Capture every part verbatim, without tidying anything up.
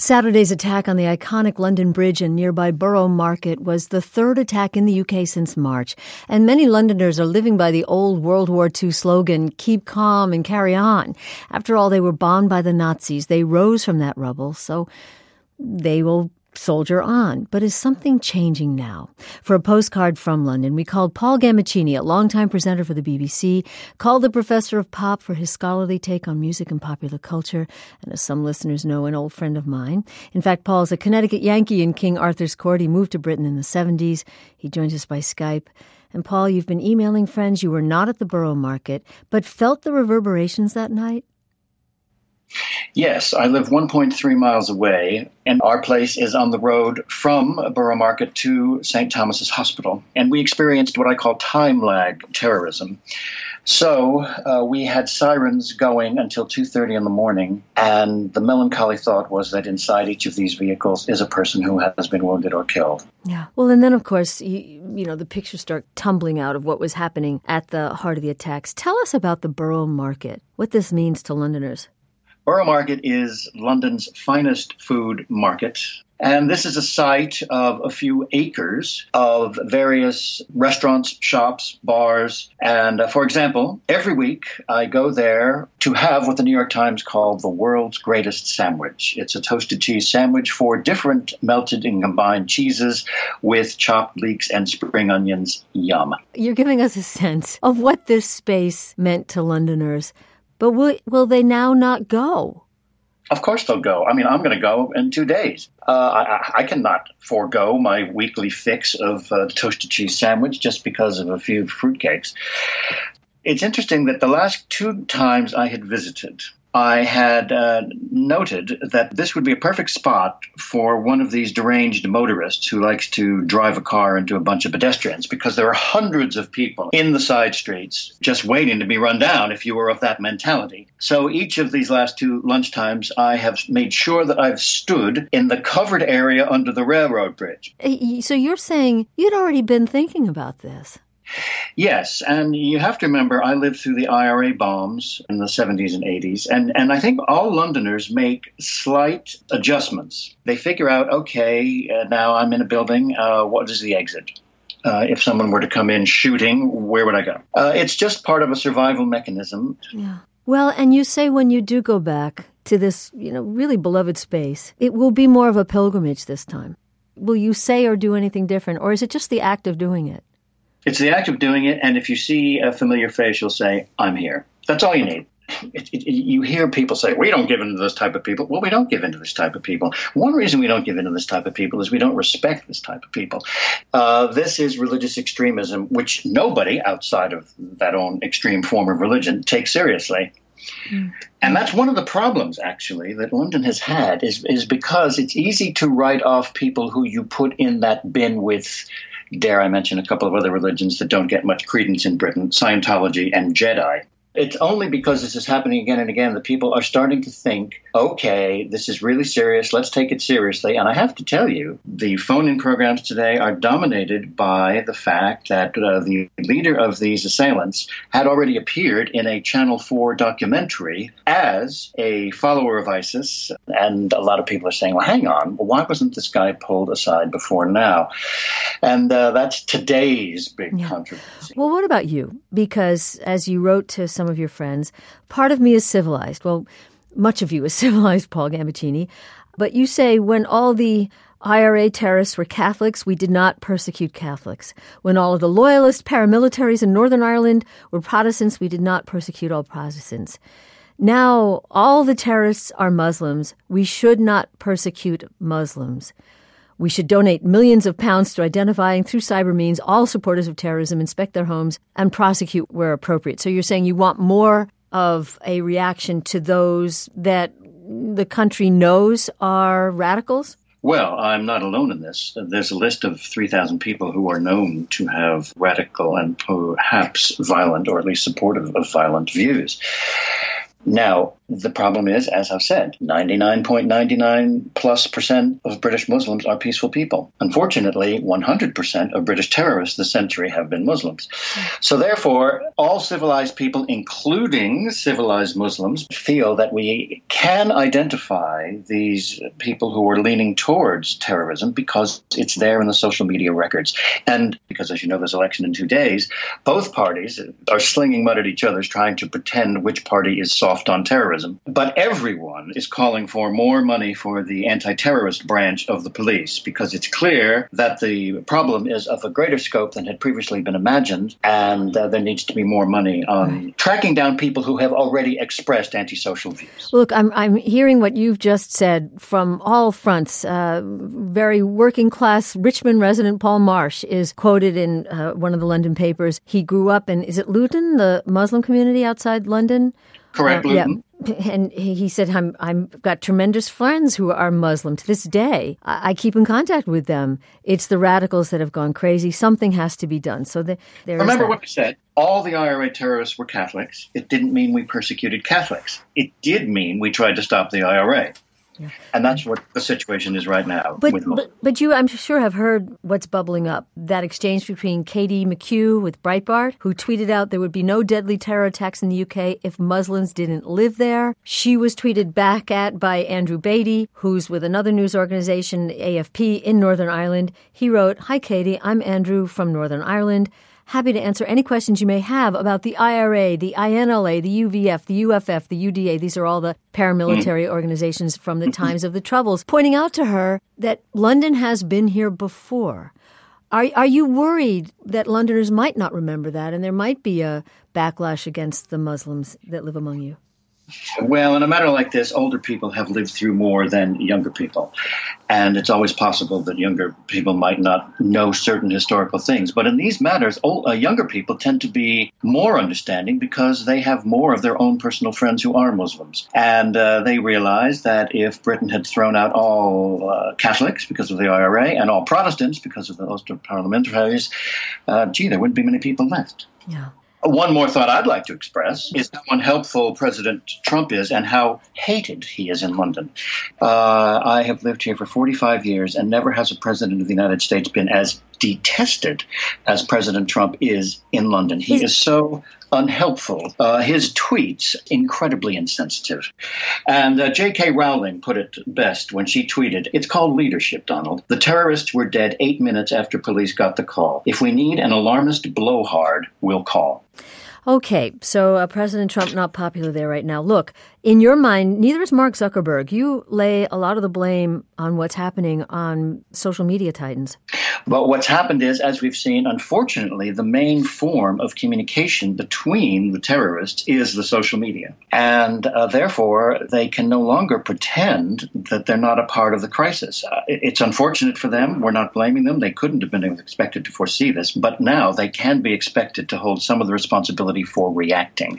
Saturday's attack on the iconic London Bridge and nearby Borough Market was the third attack in the U K since March, and many Londoners are living by the old World War Two slogan, keep calm and carry on. After all, they were bombed by the Nazis. They rose from that rubble, so they will soldier on. But is something changing now? For a postcard from London, we called Paul Gambaccini, a longtime presenter for the B B C, called the professor of pop for his scholarly take on music and popular culture, and as some listeners know, an old friend of mine. In fact, Paul is a Connecticut Yankee in King Arthur's Court. He moved to Britain in the seventies. He joins us by Skype. And Paul, you've been emailing friends. You were not at the Borough Market, but felt the reverberations that night? Yes, I live one point three miles away, and our place is on the road from Borough Market to Saint Thomas's Hospital. And we experienced what I call time lag terrorism. So uh, we had sirens going until two thirty in the morning, and the melancholy thought was that inside each of these vehicles is a person who has been wounded or killed. Yeah. Well, and then, of course, you, you know, the pictures start tumbling out of what was happening at the heart of the attacks. Tell us about the Borough Market, what this means to Londoners. Borough Market is London's finest food market, and this is a site of a few acres of various restaurants, shops, bars, and uh, for example, every week I go there to have what the New York Times called the world's greatest sandwich. It's a toasted cheese sandwich, four different melted and combined cheeses with chopped leeks and spring onions. Yum. You're giving us a sense of what this space meant to Londoners. But will, will they now not go? Of course they'll go. I mean, I'm going to go in two days. Uh, I, I cannot forego my weekly fix of uh, the toasted cheese sandwich just because of a few fruitcakes. It's interesting that the last two times I had visited, I had uh, noted that this would be a perfect spot for one of these deranged motorists who likes to drive a car into a bunch of pedestrians, because there are hundreds of people in the side streets just waiting to be run down if you were of that mentality. So each of these last two lunchtimes, I have made sure that I've stood in the covered area under the railroad bridge. So you're saying you'd already been thinking about this? Yes, and you have to remember, I lived through the I R A bombs in the seventies and eighties, and, and I think all Londoners make slight adjustments. They figure out, okay, uh, now I'm in a building, uh, what is the exit? Uh, if someone were to come in shooting, where would I go? Uh, it's just part of a survival mechanism. Yeah. Well, and you say when you do go back to this, you know, really beloved space, it will be more of a pilgrimage this time. Will you say or do anything different, or is it just the act of doing it? It's the act of doing it, and if you see a familiar face, you'll say, I'm here. That's all you need. It, it, you hear people say, we don't give in to this type of people. Well, we don't give in to this type of people. One reason we don't give in to this type of people is we don't respect this type of people. Uh, this is religious extremism, which nobody outside of that own extreme form of religion takes seriously. Mm. And that's one of the problems, actually, that London has had, is, is because it's easy to write off people who you put in that bin with, dare I mention a couple of other religions that don't get much credence in Britain, Scientology and Jedi. It's only because this is happening again and again that people are starting to think, okay, this is really serious, let's take it seriously. And I have to tell you, the phone-in programs today are dominated by the fact that uh, the leader of these assailants had already appeared in a Channel four documentary as a follower of ISIS. And a lot of people are saying, well, hang on, why wasn't this guy pulled aside before now? And uh, that's today's big yeah. controversy. Well, what about you? Because as you wrote to some of your friends, part of me is civilized. Well, much of you is civilized, Paul Gambaccini. But you say when all the I R A terrorists were Catholics, we did not persecute Catholics. When all of the loyalist paramilitaries in Northern Ireland were Protestants, we did not persecute all Protestants. Now, all the terrorists are Muslims. We should not persecute Muslims. We should donate millions of pounds to identifying through cyber means all supporters of terrorism, inspect their homes, and prosecute where appropriate. So you're saying you want more of a reaction to those that the country knows are radicals? Well, I'm not alone in this. There's a list of three thousand people who are known to have radical and perhaps violent, or at least supportive of violent views. Now, The problem is, as I've said, ninety-nine point nine nine plus percent of British Muslims are peaceful people. Unfortunately, one hundred percent of British terrorists this century have been Muslims. So therefore, all civilized people, including civilized Muslims, feel that we can identify these people who are leaning towards terrorism because it's there in the social media records. And because, as you know, there's an election in two days, both parties are slinging mud at each other, trying to pretend which party is soft on terrorism. But everyone is calling for more money for the anti-terrorist branch of the police because it's clear that the problem is of a greater scope than had previously been imagined, and uh, there needs to be more money on right. tracking down people who have already expressed antisocial views. Look, I'm I'm hearing what you've just said from all fronts. Uh, very working class Richmond resident Paul Marsh is quoted in uh, one of the London papers. He grew up in, is it Luton, the Muslim community outside London? Correct, uh, Luton. Yeah. And he said, I'm, I've got tremendous friends who are Muslim. To this day, I, I keep in contact with them. It's the radicals that have gone crazy. Something has to be done. So the, there Remember is what we said. All the I R A terrorists were Catholics. It didn't mean we persecuted Catholics. It did mean we tried to stop the I R A. Yeah. And that's what the situation is right now. But, with but but you, I'm sure, have heard what's bubbling up. That exchange between Katie McHugh with Breitbart, who tweeted out there would be no deadly terror attacks in the U K if Muslims didn't live there. She was tweeted back at by Andrew Beattie, who's with another news organization, A F P, in Northern Ireland. He wrote, "Hi, Katie. I'm Andrew from Northern Ireland. Happy to answer any questions you may have about the I R A, the I N L A, the U V F, the U F F, the U D A. These are all the paramilitary mm. organizations from the times of the Troubles," pointing out to her that London has been here before. Are, are you worried that Londoners might not remember that and there might be a backlash against the Muslims that live among you? Well, in a matter like this, older people have lived through more than younger people. And it's always possible that younger people might not know certain historical things. But in these matters, old, uh, younger people tend to be more understanding because they have more of their own personal friends who are Muslims. And uh, they realize that if Britain had thrown out all uh, Catholics because of the I R A and all Protestants because of the Ulster Parliamentaries, uh, gee, there wouldn't be many people left. Yeah. One more thought I'd like to express is how unhelpful President Trump is and how hated he is in London. Uh, I have lived here for forty-five years, and never has a president of the United States been as detested as President Trump is in London. He is so unhelpful. Uh, his tweets, incredibly insensitive. And uh, J K. Rowling put it best when she tweeted, "It's called leadership, Donald. The terrorists were dead eight minutes after police got the call. If we need an alarmist blowhard, we'll call." Okay, so uh, President Trump not popular there right now. Look, in your mind, neither is Mark Zuckerberg. You lay a lot of the blame on what's happening on social media titans. Well, what's happened is, as we've seen, unfortunately, the main form of communication between the terrorists is the social media. And uh, therefore, they can no longer pretend that they're not a part of the crisis. Uh, it's unfortunate for them. We're not blaming them. They couldn't have been expected to foresee this. But now they can be expected to hold some of the responsibility for reacting.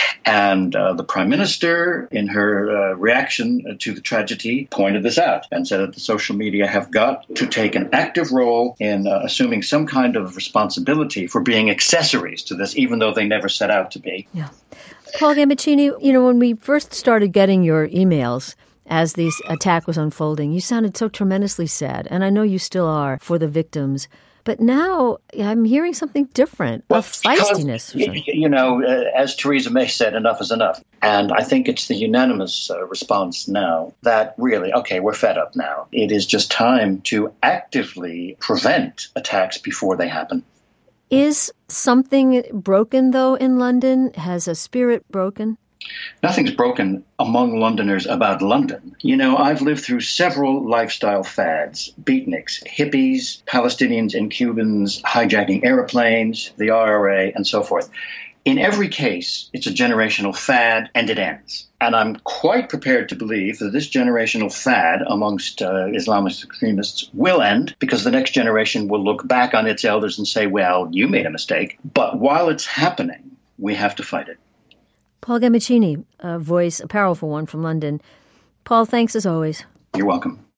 And uh, the Prime Minister, in her uh, reaction to the tragedy, pointed this out and said that the social media have got to take an active role in uh, assuming some kind of responsibility for being accessories to this, even though they never set out to be. Yeah. Paul Gambaccini, you know, when we first started getting your emails as this attack was unfolding, you sounded so tremendously sad, and I know you still are, for the victims. But now I'm hearing something different, well, a feistiness. Because, you know, uh, as Theresa May said, enough is enough. And I think it's the unanimous uh, response now that really, okay, we're fed up now. It is just time to actively prevent attacks before they happen. Is something broken, though, in London? Has a spirit broken? Nothing's broken among Londoners about London. You know, I've lived through several lifestyle fads, beatniks, hippies, Palestinians and Cubans hijacking airplanes, the I R A, and so forth. In every case, it's a generational fad, and it ends. And I'm quite prepared to believe that this generational fad amongst uh, Islamist extremists will end, because the next generation will look back on its elders and say, well, you made a mistake. But while it's happening, we have to fight it. Paul Gambaccini, a voice, a powerful one from London. Paul, thanks as always. You're welcome.